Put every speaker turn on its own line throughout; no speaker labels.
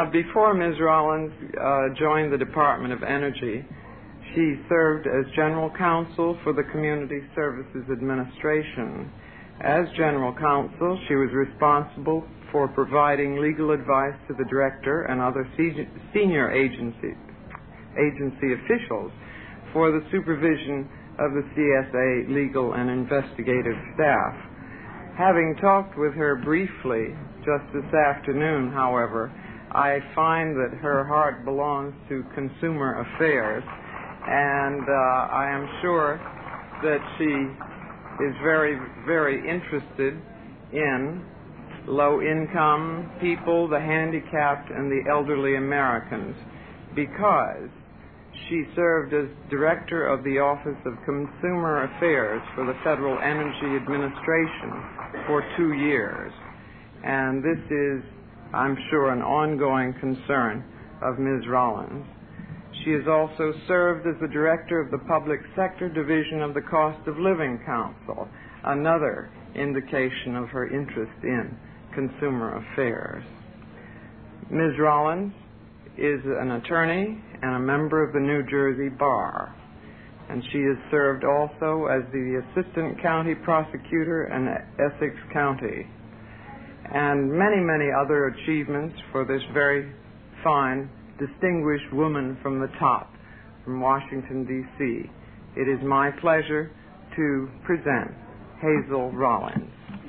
Before Ms. Rollins joined the Department of Energy, she served as General Counsel for the Community Services Administration. As General Counsel, she was responsible for providing legal advice to the Director and other senior agency officials for the supervision of the CSA legal and investigative staff. Having talked with her briefly just this afternoon, however, I find that her heart belongs to consumer affairs, and I am sure that she is very, very interested in low-income people, the handicapped, and the elderly Americans, because she served as Director of the Office of Consumer Affairs for the Federal Energy Administration for 2 years. And this is, I'm sure, an ongoing concern of Ms. Rollins. She has also served as the Director of the Public Sector Division of the Cost of Living Council, another indication of her interest in consumer affairs. Ms. Rollins is an attorney and a member of the New Jersey Bar, and she has served also as the Assistant County Prosecutor in Essex County, and many, many other achievements for this very fine, distinguished woman from the top, from Washington, D.C. It is my pleasure to present Hazel Rollins.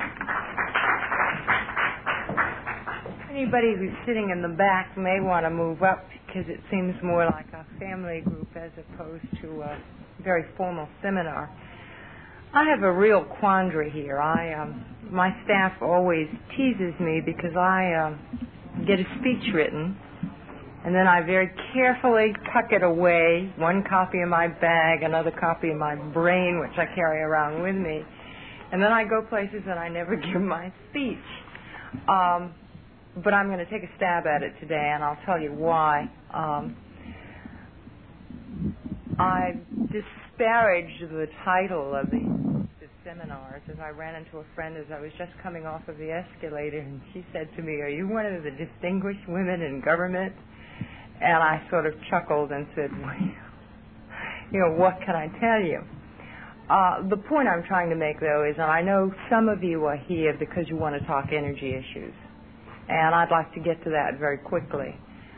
Anybody who's sitting in the back may want to move up because it seems more like a family group as opposed to a very formal seminar. I have a real quandary here. My staff always teases me because I get a speech written, and then I very carefully tuck it away, one copy in my bag, another copy in my brain, which I carry around with me, and then I go places and I never give my speech. But I'm going to take a stab at it today, and I'll tell you why. I disparaged the title of the seminars as I ran into a friend as I was just coming off of the escalator, and she said to me, "Are you one of the distinguished women in government?" And I sort of chuckled and said, well, what can I tell you? The point I'm trying to make, though, is, and I know some of you are here because you want to talk energy issues, and I'd like to get to that very quickly.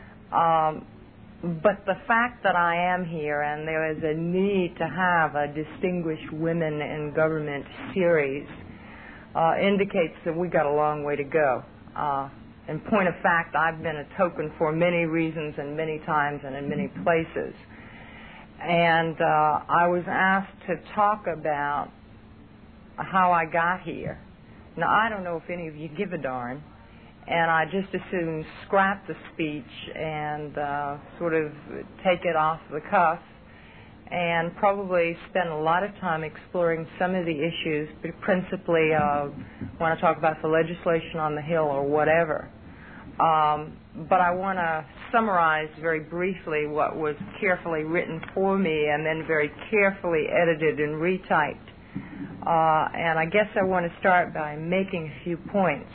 But the fact that I am here and there is a need to have a Distinguished Women in Government series indicates that we got a long way to go. In point of fact, I've been a token for many reasons and many times and in many places. And I was asked to talk about how I got here. Now, I don't know if any of you give a darn, and I just as soon scrap the speech and sort of take it off the cuff and probably spend a lot of time exploring some of the issues, but principally want to talk about the legislation on the Hill or whatever. But I want to summarize very briefly what was carefully written for me and then very carefully edited and retyped. And I guess I want to start by making a few points.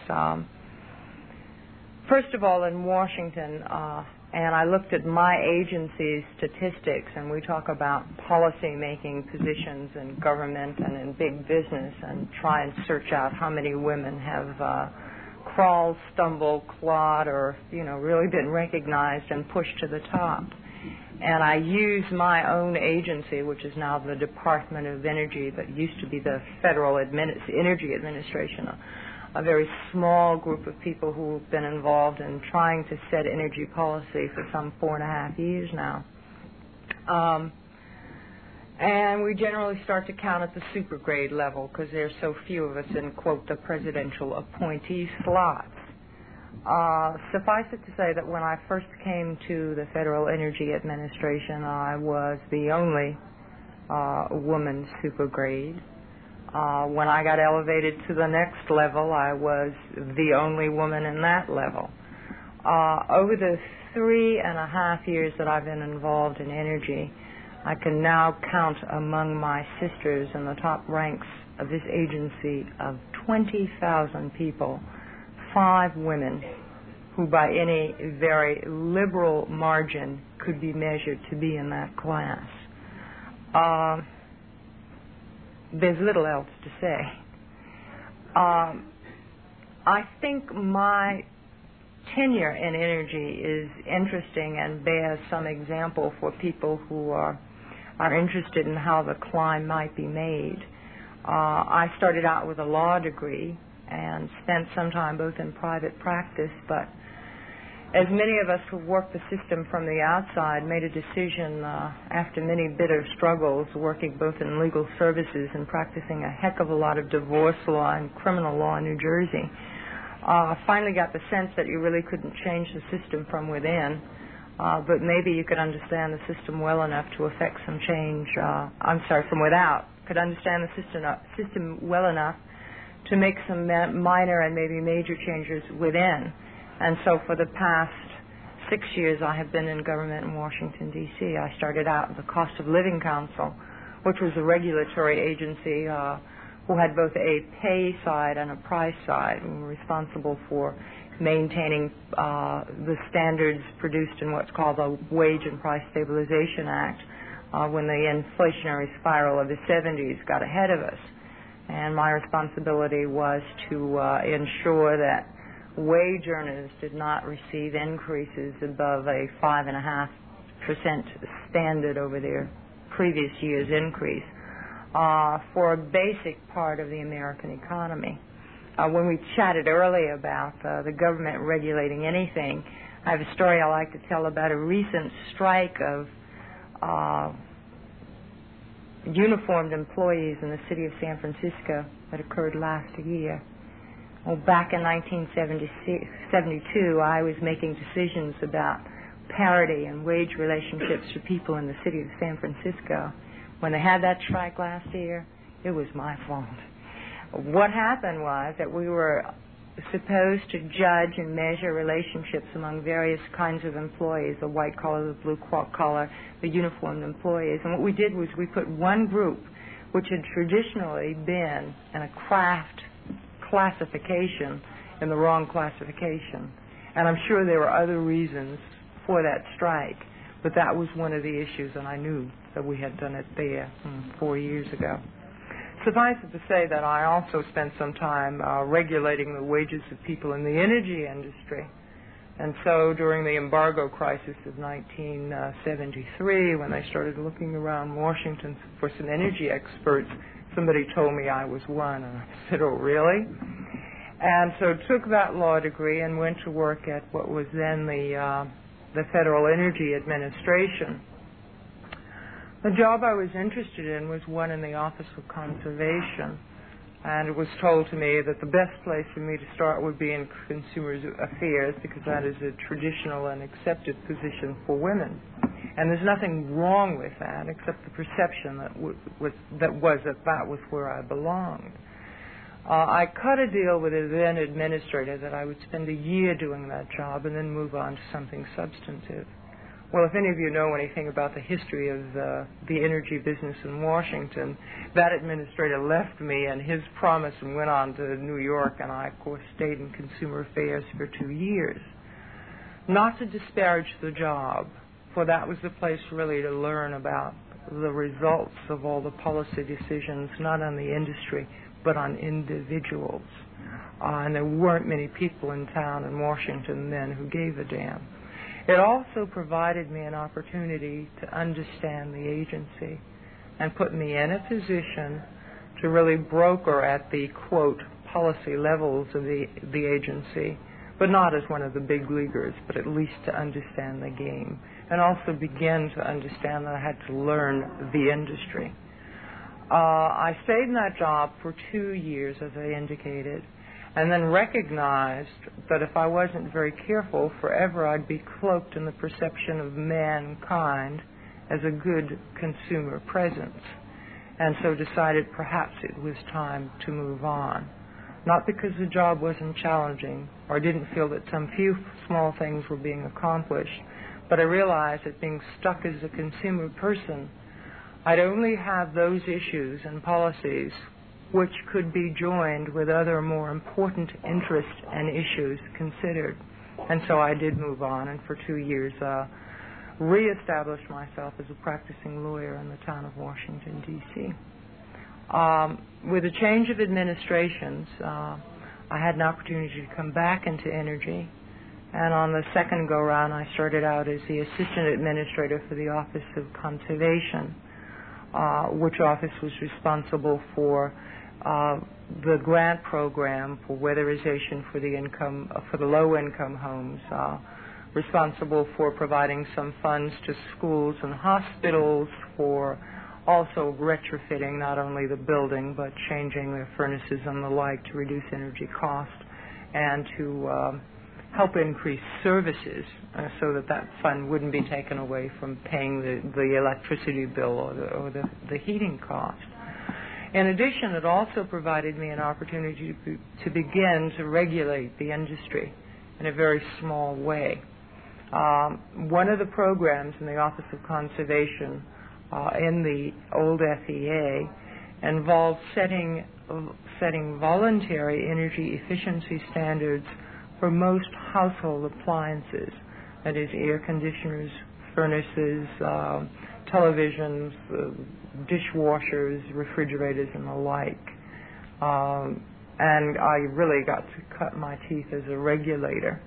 First of all, in Washington, and I looked at my agency's statistics, and we talk about policy-making positions in government and in big business and try and search out how many women have crawled, stumbled, clawed, or, really been recognized and pushed to the top. And I use my own agency, which is now the Department of Energy, that used to be the Federal Energy Administration, a very small group of people who have been involved in trying to set energy policy for some 4.5 years now. And we generally start to count at the super grade level because there's so few of us in, quote, the presidential appointee slots. Suffice it to say that when I first came to the Federal Energy Administration, I was the only woman super grade. When I got elevated to the next level, I was the only woman in that level. Over the 3.5 years that I've been involved in energy, I can now count among my sisters in the top ranks of this agency of 20,000 people, 5 women. who by any very liberal margin could be measured to be in that class. There's little else to say. I think my tenure in energy is interesting and bears some example for people who are interested in how the climb might be made. I started out with a law degree and spent some time both in private practice, but as many of us who worked the system from the outside made a decision after many bitter struggles, working both in legal services and practicing a heck of a lot of divorce law and criminal law in New Jersey, finally got the sense that you really couldn't change the system from within, but maybe you could understand the system well enough to effect some change, from without, could understand the system well enough to make some minor and maybe major changes within. And so for the past 6 years, I have been in government in Washington, D.C. I started out at the Cost of Living Council, which was a regulatory agency who had both a pay side and a price side. We were responsible for maintaining the standards produced in what's called the Wage and Price Stabilization Act when the inflationary spiral of the 70s got ahead of us. And my responsibility was to ensure that wage earners did not receive increases above a 5.5% standard over their previous year's increase for a basic part of the American economy. When we chatted earlier about the government regulating anything, I have a story I like to tell about a recent strike of uniformed employees in the city of San Francisco that occurred last year. Well, back in 1972, I was making decisions about parity and wage relationships for people in the city of San Francisco. When they had that strike last year, it was my fault. What happened was that we were supposed to judge and measure relationships among various kinds of employees, the white collar, the blue collar, the uniformed employees. And what we did was we put one group, which had traditionally been in a craft classification, in the wrong classification. And I'm sure there were other reasons for that strike, but that was one of the issues, and I knew that we had done it there 4 years ago. Suffice it to say that I also spent some time regulating the wages of people in the energy industry. And so during the embargo crisis of 1973, when I started looking around Washington for some energy experts, somebody told me I was one, and I said, "Oh, really?" And so took that law degree and went to work at what was then the Federal Energy Administration. The job I was interested in was one in the Office of Conservation, and it was told to me that the best place for me to start would be in Consumer Affairs, because that is a traditional and accepted position for women. And there's nothing wrong with that, except the perception that was where I belonged. I cut a deal with a then administrator that I would spend a year doing that job and then move on to something substantive. Well, if any of you know anything about the history of the energy business in Washington, that administrator left me and his promise and went on to New York, and I, of course, stayed in Consumer Affairs for 2 years. Not to disparage the job, for that was the place really to learn about the results of all the policy decisions, not on the industry, but on individuals. And there weren't many people in town in Washington then who gave a damn. It also provided me an opportunity to understand the agency and put me in a position to really broker at the, quote, policy levels of the agency, but not as one of the big leaguers, but at least to understand the game, and also begin to understand that I had to learn the industry. I stayed in that job for 2 years, as I indicated, and then recognized that if I wasn't very careful, forever I'd be cloaked in the perception of mankind as a good consumer presence, and so decided perhaps it was time to move on. Not because the job wasn't challenging or I didn't feel that some few small things were being accomplished, but I realized that being stuck as a consumer person, I'd only have those issues and policies which could be joined with other more important interests and issues considered. And so I did move on, and for 2 years reestablished myself as a practicing lawyer in the town of Washington, D.C. With a change of administrations, I had an opportunity to come back into energy, and on the second go-round I started out as the assistant administrator for the Office of Conservation, which office was responsible for the grant program for weatherization for the low-income homes, responsible for providing some funds to schools and hospitals for also retrofitting not only the building but changing their furnaces and the like to reduce energy cost and to help increase services so that fund wouldn't be taken away from paying the electricity bill or the heating cost. In addition, it also provided me an opportunity to begin to regulate the industry in a very small way. One of the programs in the Office of Conservation in the old FEA involved setting voluntary energy efficiency standards for most household appliances, that is, air conditioners, furnaces, televisions, dishwashers, refrigerators, and the like. And I really got to cut my teeth as a regulator.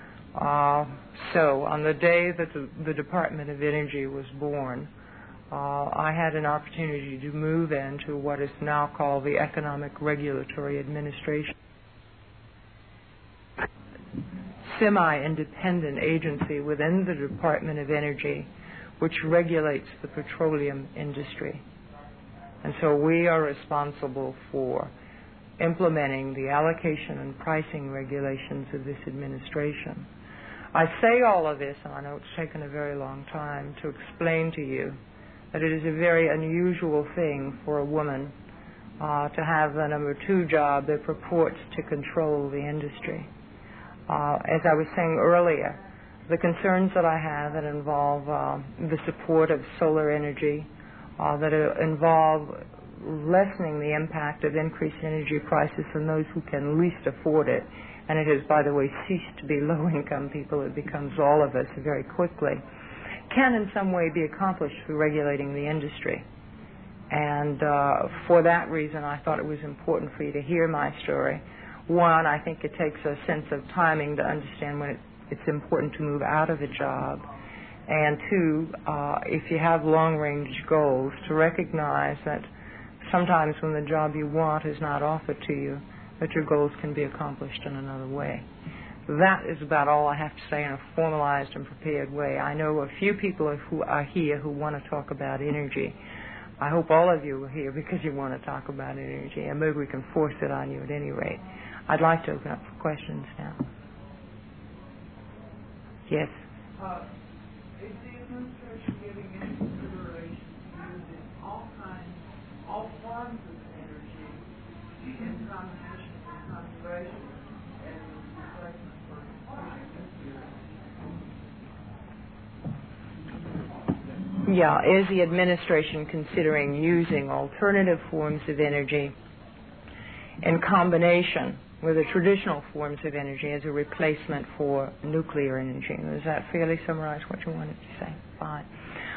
So on the day that the Department of Energy was born, I had an opportunity to move into what is now called the Economic Regulatory Administration, semi-independent agency within the Department of Energy which regulates the petroleum industry. And so we are responsible for implementing the allocation and pricing regulations of this administration. I say all of this, and I know it's taken a very long time, to explain to you that it is a very unusual thing for a woman to have the number 2 job that purports to control the industry. As I was saying earlier, the concerns that I have that involve the support of solar energy, that involve lessening the impact of increased energy prices on those who can least afford it, and it has, by the way, ceased to be low-income people. It becomes all of us very quickly, can in some way be accomplished through regulating the industry. And for that reason, I thought it was important for you to hear my story. One, I think it takes a sense of timing to understand when it's important to move out of a job. And two, if you have long-range goals, to recognize that sometimes when the job you want is not offered to you, that your goals can be accomplished in another way. That is about all I have to say in a formalized and prepared way. I know a few people who are here who want to talk about energy. I hope all of you are here because you want to talk about energy, and maybe we can force it on you at any rate. I'd like to open up for questions now. Yes?
Is the administration giving any consideration to using all forms of energy in combination with conservation and replacement for nuclear?
Yeah, is the administration considering using alternative forms of energy in combination with the traditional forms of energy as a replacement for nuclear energy? Does that fairly summarize what you wanted to say? Fine.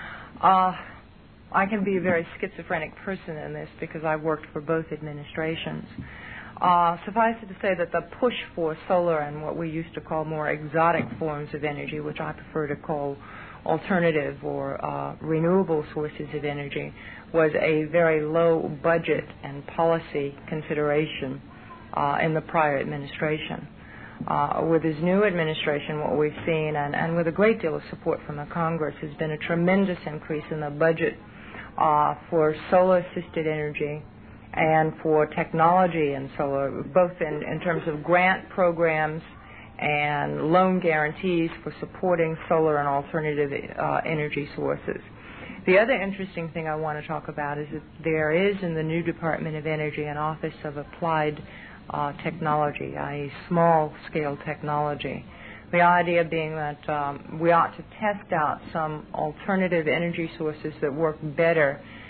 I can be a very schizophrenic person in this because I worked for both administrations. Suffice it to say that the push for solar and what we used to call more exotic forms of energy, which I prefer to call alternative or renewable sources of energy, was a very low budget and policy consideration in the prior administration. With this new administration, what we've seen, and with a great deal of support from the Congress, has been a tremendous increase in the budget for solar-assisted energy and for technology in solar, both in terms of grant programs and loan guarantees for supporting solar and alternative energy sources. The other interesting thing I want to talk about is that there is in the new Department of Energy an Office of Applied Technology, i.e. small-scale technology. The idea being that we ought to test out some alternative energy sources that work better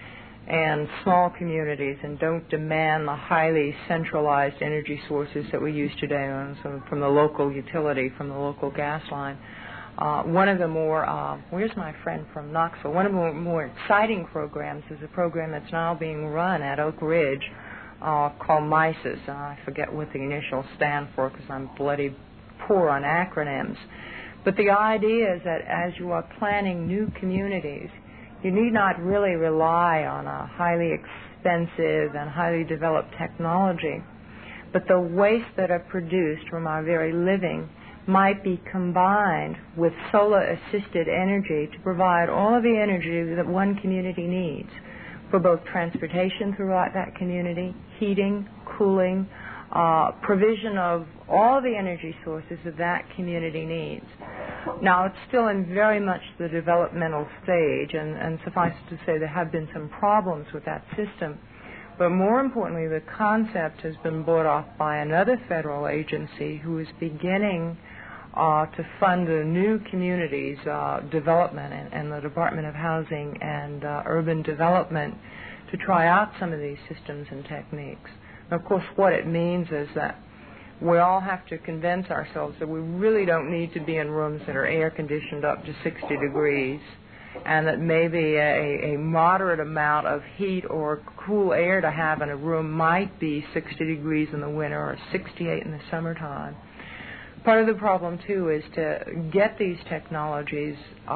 and small communities and don't demand the highly centralized energy sources that we use today from the local utility, from the local gas line. One of the more, where's my friend from Knoxville? One of the more exciting programs is a program that's now being run at Oak Ridge called MISIS. I forget what the initials stand for because I'm bloody poor on acronyms. But the idea is that as you are planning new communities, you need not really rely on a highly expensive and highly developed technology, but the wastes that are produced from our very living might be combined with solar-assisted energy to provide all of the energy that one community needs for both transportation throughout that community, heating, cooling, provision of all the energy sources that that community needs. Now, it's still in very much the developmental stage, and suffice to say there have been some problems with that system. But more importantly, the concept has been brought off by another federal agency who is beginning to fund a new communities development and the Department of Housing and Urban Development to try out some of these systems and techniques. And of course, what it means is that we all have to convince ourselves that we really don't need to be in rooms that are air conditioned up to 60 degrees, and that maybe a moderate amount of heat or cool air to have in a room might be 60 degrees in the winter or 68 in the summertime. Part of the problem, too, is to get these technologies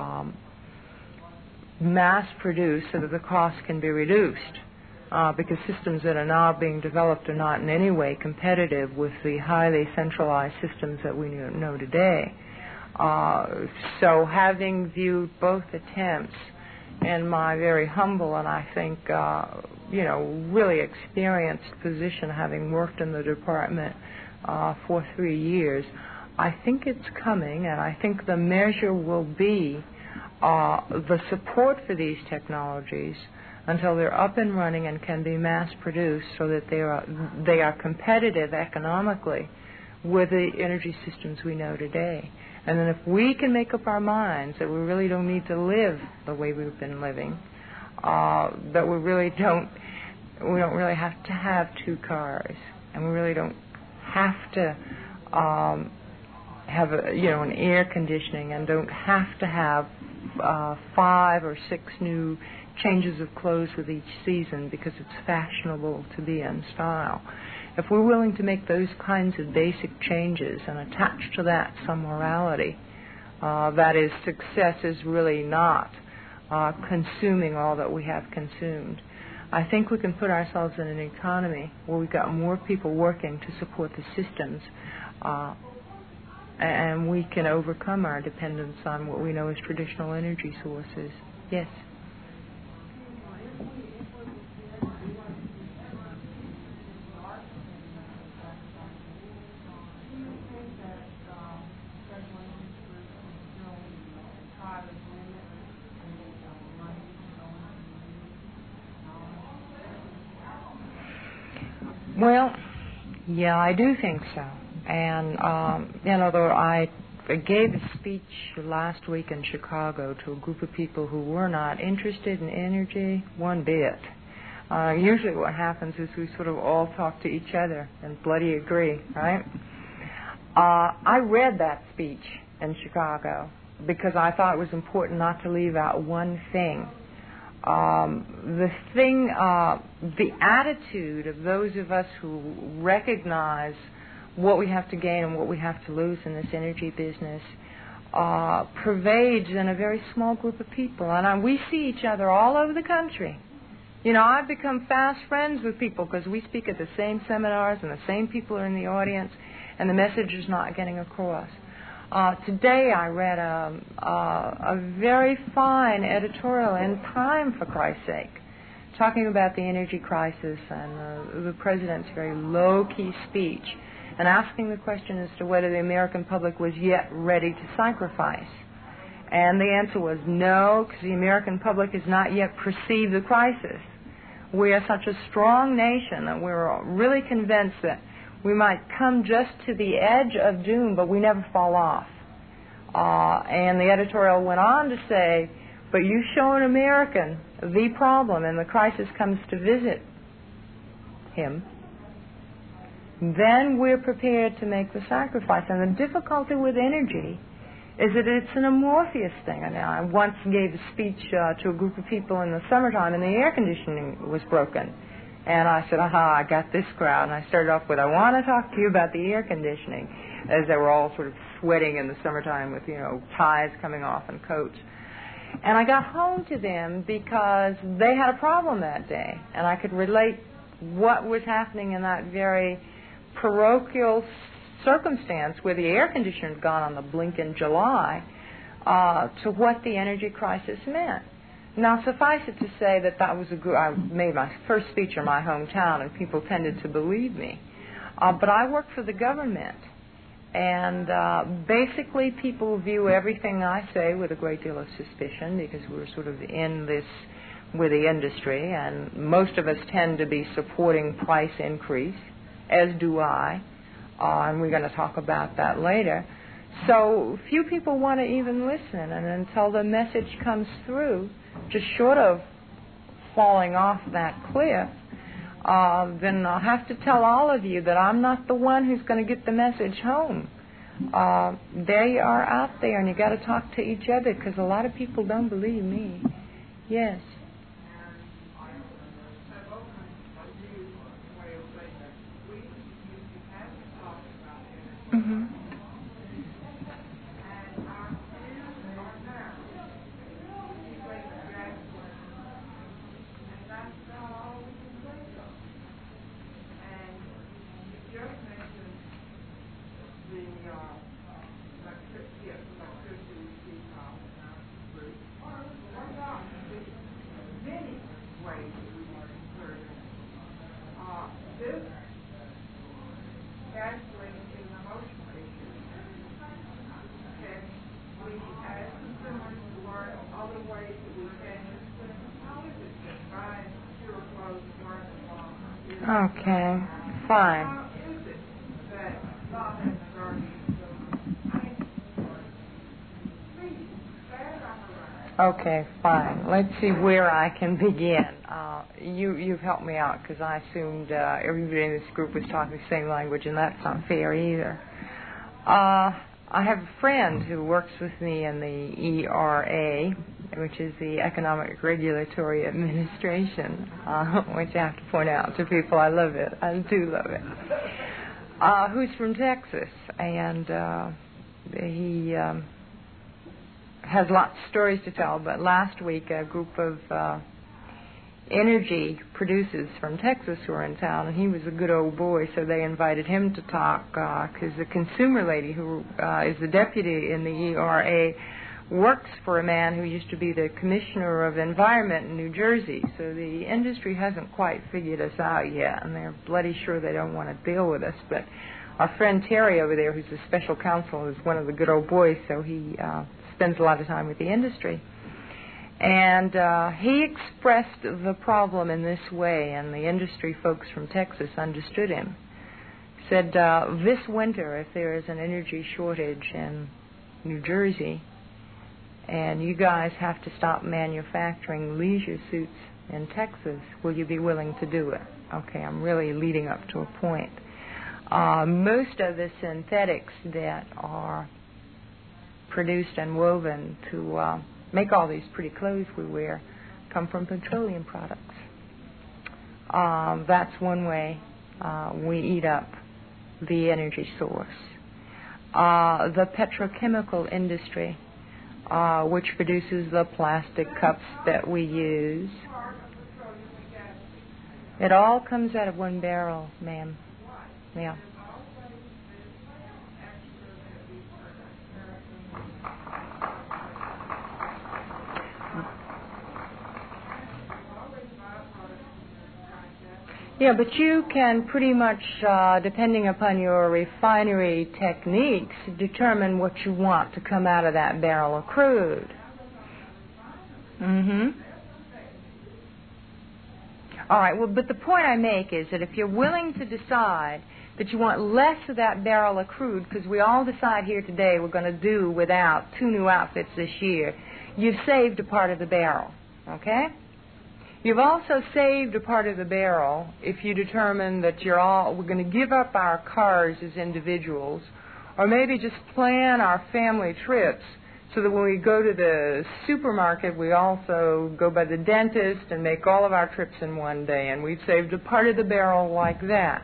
mass-produced so that the cost can be reduced. Because systems that are now being developed are not in any way competitive with the highly centralized systems that we know today. So having viewed both attempts in my very humble and I think, really experienced position, having worked in the department for 3 years, I think it's coming, and I think the measure will be the support for these technologies until they're up and running and can be mass-produced so that they are competitive economically with the energy systems we know today. And then if we can make up our minds that we really don't need to live the way we've been living, that we don't really have to have 2 cars, and we really don't have to have an air conditioning, and don't have to have 5 or 6 new changes of clothes with each season because it's fashionable to be in style. If we're willing to make those kinds of basic changes and attach to that some morality, that is, success is really not consuming all that we have consumed, I think we can put ourselves in an economy where we've got more people working to support the systems, and we can overcome our dependence on what we know as traditional energy sources. Yes? Well, yeah, I do think so. And, though I gave a speech last week in Chicago to a group of people who were not interested in energy one bit. Usually what happens is we sort of all talk to each other and bloody agree, right? I read that speech in Chicago because I thought it was important not to leave out one thing. The attitude of those of us who recognize what we have to gain and what we have to lose in this energy business pervades in a very small group of people. And we see each other all over the country. I've become fast friends with people because we speak at the same seminars and the same people are in the audience, and the message is not getting across. Today I read a very fine editorial in Time, for Christ's sake, talking about the energy crisis and the president's very low-key speech, and asking the question as to whether the American public was yet ready to sacrifice. And the answer was no, because the American public has not yet perceived the crisis. We are such a strong nation that we're really convinced that we might come just to the edge of doom, but we never fall off. And the editorial went on to say, But you show an American the problem and the crisis comes to visit him, then we're prepared to make the sacrifice. And the difficulty with energy is that it's an amorphous thing. And I once gave a speech to a group of people in the summertime, and the air conditioning was broken. And I said, aha, I got this crowd. And I started off with, I want to talk to you about the air conditioning, as they were all sort of sweating in the summertime with, ties coming off and coats. And I got home to them because they had a problem that day. And I could relate what was happening in that very parochial circumstance where the air conditioner had gone on the blink in July to what the energy crisis meant. Now, suffice it to say that was I made my first speech in my hometown, and people tended to believe me. But I work for the government, and basically people view everything I say with a great deal of suspicion because we're sort of in this with the industry, and most of us tend to be supporting price increase, as do I, and we're going to talk about that later. So few people want to even listen, and until the message comes through, just short of falling off that cliff, then I'll have to tell all of you that I'm not the one who's going to get the message home. They are out there, and you got to talk to each other because a lot of people don't believe me. Yes. Mm-hmm. Okay, fine. Okay, fine. Let's see where I can begin. You've helped me out because I assumed everybody in this group was talking the same language, and that's not fair either. I have a friend who works with me in the ERA, which is the Economic Regulatory Administration, which I have to point out to people. I love it. I do love it. Who's from Texas, and he has lots of stories to tell. But last week, a group of energy producers from Texas were in town, and he was a good old boy, so they invited him to talk because the consumer lady who is the deputy in the ERA works for a man who used to be the commissioner of environment in New Jersey. So the industry hasn't quite figured us out yet, and they're bloody sure they don't want to deal with us. But our friend Terry over there, who's a special counsel, is one of the good old boys, so he spends a lot of time with the industry. And he expressed the problem in this way, and the industry folks from Texas understood him. Said, this winter, if there is an energy shortage in New Jersey, and you guys have to stop manufacturing leisure suits in Texas, will you be willing to do it? Okay, I'm really leading up to a point. Most of the synthetics that are produced and woven to make all these pretty clothes we wear come from petroleum products. That's one way we eat up the energy source. The petrochemical industry, which produces the plastic cups that we use, it all comes out of one barrel, ma'am. Yeah. Yeah, but you can pretty much, depending upon your refinery techniques, determine what you want to come out of that barrel of crude. Mm-hmm. All right, well, but the point I make is that if you're willing to decide that you want less of that barrel of crude, because we all decide here today we're going to do without 2 new outfits this year, you've saved a part of the barrel, okay? You've also saved a part of the barrel if you determine that we're going to give up our cars as individuals, or maybe just plan our family trips so that when we go to the supermarket, we also go by the dentist and make all of our trips in one day, and we've saved a part of the barrel like that.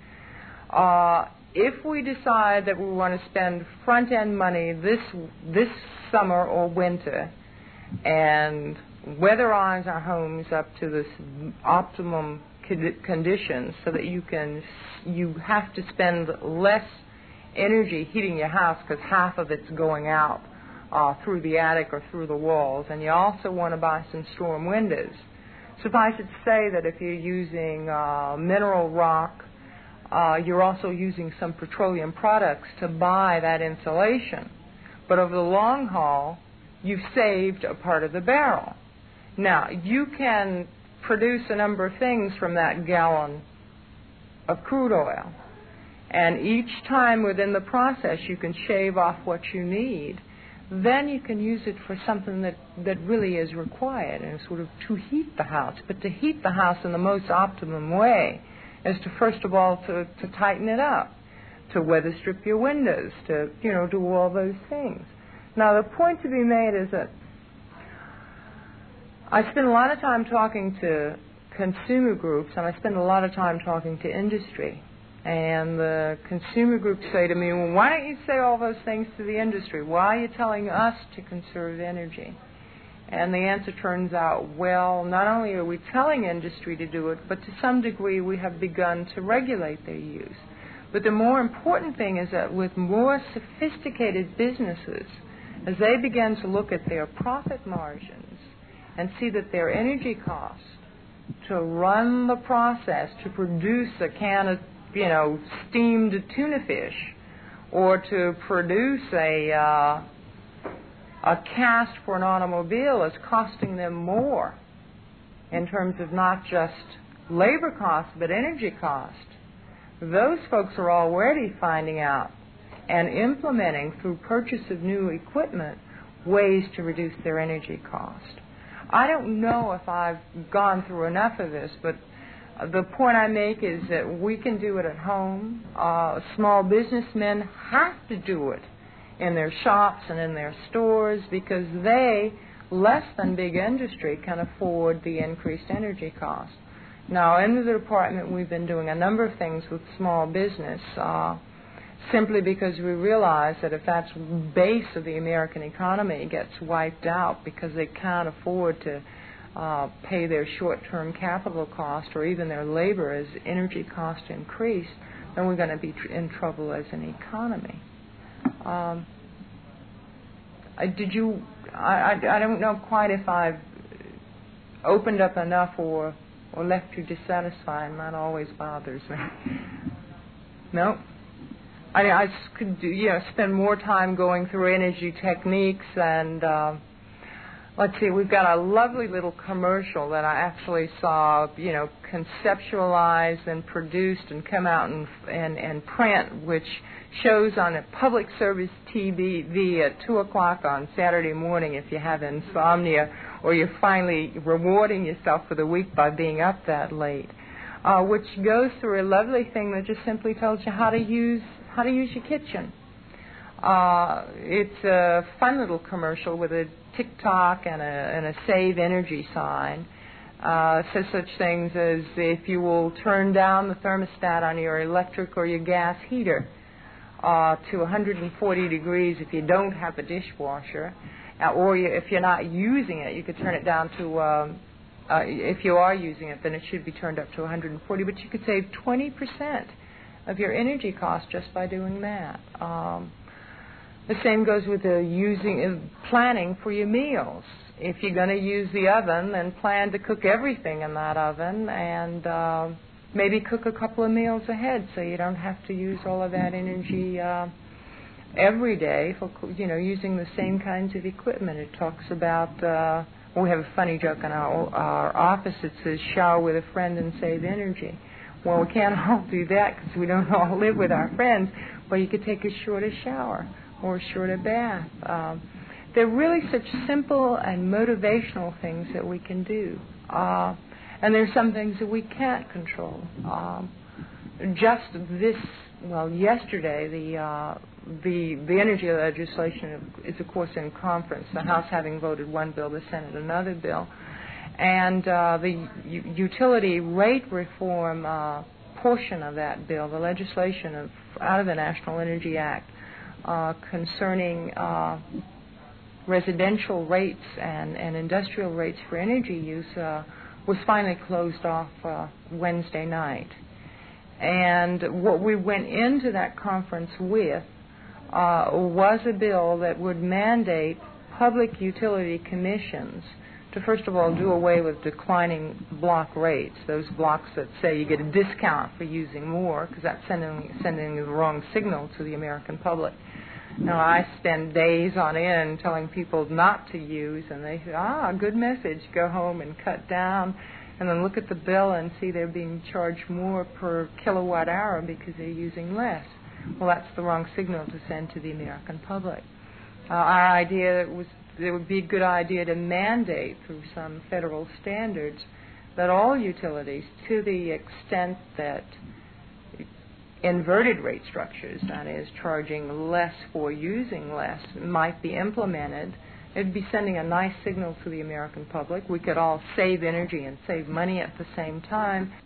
If we decide that we want to spend front-end money this summer or winter and weatherize our homes up to this optimum conditions so that you have to spend less energy heating your house because half of it's going out through the attic or through the walls, and you also want to buy some storm windows. Suffice it to say that if you're using mineral rock, you're also using some petroleum products to buy that insulation. But over the long haul, you've saved a part of the barrel. Now, you can produce a number of things from that gallon of crude oil. And each time within the process you can shave off what you need. Then you can use it for something that really is required, and sort of to heat the house. But to heat the house in the most optimum way is to, first of all, to tighten it up, to weather strip your windows, to, do all those things. Now, the point to be made is that I spend a lot of time talking to consumer groups, and I spend a lot of time talking to industry. And the consumer groups say to me, well, why don't you say all those things to the industry? Why are you telling us to conserve energy? And the answer turns out, well, not only are we telling industry to do it, but to some degree we have begun to regulate their use. But the more important thing is that with more sophisticated businesses, as they begin to look at their profit margins and see that their energy cost to run the process to produce a can of steamed tuna fish, or to produce a cast for an automobile is costing them more in terms of not just labor cost but energy cost. Those folks are already finding out and implementing through purchase of new equipment ways to reduce their energy cost. I don't know if I've gone through enough of this, but the point I make is that we can do it at home. Small businessmen have to do it in their shops and in their stores because they, less than big industry, can afford the increased energy cost. Now, in the department, we've been doing a number of things with small business simply because we realize that if that base of the American economy gets wiped out because they can't afford to pay their short-term capital cost or even their labor as energy costs increase, then we're going to be in trouble as an economy. I don't know quite if I've opened up enough or left you dissatisfied, and that always bothers me. No? I could spend more time going through energy techniques and let's see, we've got a lovely little commercial that I actually saw, conceptualized and produced and come out and print, which shows on a public service TV at 2 o'clock on Saturday morning if you have insomnia or you're finally rewarding yourself for the week by being up that late, which goes through a lovely thing that just simply tells you how to use your kitchen. It's a fun little commercial with a tick-tock and a save energy sign. Says such things as if you will turn down the thermostat on your electric or your gas heater to 140 degrees if you don't have a dishwasher, or if you're not using it, you could turn it down to, if you are using it, then it should be turned up to 140, but you could save 20% of your energy cost just by doing that. The same goes with planning for your meals. If you're going to use the oven, then plan to cook everything in that oven and maybe cook a couple of meals ahead so you don't have to use all of that energy every day for, using the same kinds of equipment. It talks about, we have a funny joke in our office that says shower with a friend and save energy. Well, we can't all do that because we don't all live with our friends, but you could take a shorter shower or a shorter bath. They're really such simple and motivational things that we can do. And there's some things that we can't control. Yesterday, the energy legislation is, of course, in conference, the House having voted one bill, the Senate another bill. And the utility rate reform portion of that bill, the legislation out of the National Energy Act concerning residential rates and industrial rates for energy use was finally closed off Wednesday night. And what we went into that conference with was a bill that would mandate public utility commissions to, first of all, do away with declining block rates, those blocks that say you get a discount for using more, because that's sending the wrong signal to the American public. Now, I spend days on end telling people not to use, and they say, good message, go home and cut down, and then look at the bill and see they're being charged more per kilowatt hour because they're using less. Well, that's the wrong signal to send to the American public. Our idea was it would be a good idea to mandate through some federal standards that all utilities, to the extent that inverted rate structures, that is, charging less for using less, might be implemented. It would be sending a nice signal to the American public. We could all save energy and save money at the same time.